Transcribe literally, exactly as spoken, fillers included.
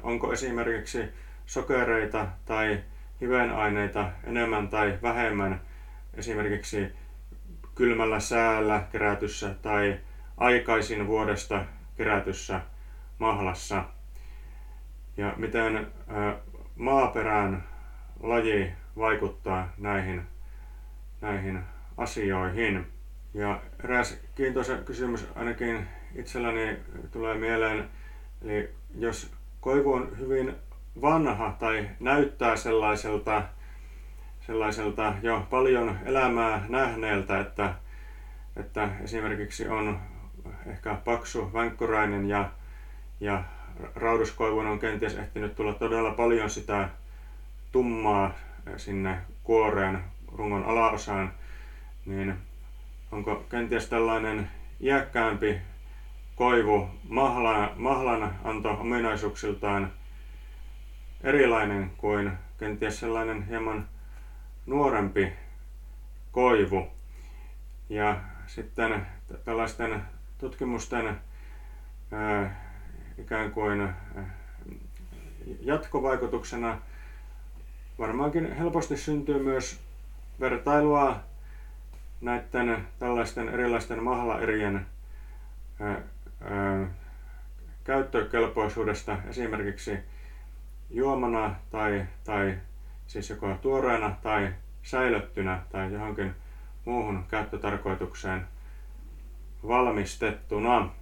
onko esimerkiksi sokereita tai hivenaineita enemmän tai vähemmän esimerkiksi kylmällä säällä kerätyssä tai aikaisin vuodesta kerätyssä mahlassa. Ja miten maaperän laji vaikuttaa näihin, näihin asioihin. Ja eräs kiintoisa kysymys ainakin itselläni tulee mieleen, eli jos koivu on hyvin vanha tai näyttää sellaiselta, sellaiselta jo paljon elämää nähneeltä, että, että esimerkiksi on ehkä paksu vänkköräinen ja, ja rauduskoivun on kenties ehtinyt tulla todella paljon sitä tummaa sinne kuoreen rungon alaosaan, niin onko kenties tällainen iäkkäämpi koivu mahlan, mahlan anto ominaisuuksiltaan erilainen kuin kenties sellainen hieman nuorempi koivu. Ja sitten tällaisten tutkimusten ää, ikään kuin jatkovaikutuksena varmaankin helposti syntyy myös vertailua näiden tällaisten erilaisten mahlaerien ää, ää, käyttökelpoisuudesta esimerkiksi juomana tai, tai siis joko tuoreena tai säilöttynä tai johonkin muuhun käyttötarkoitukseen valmistettuna.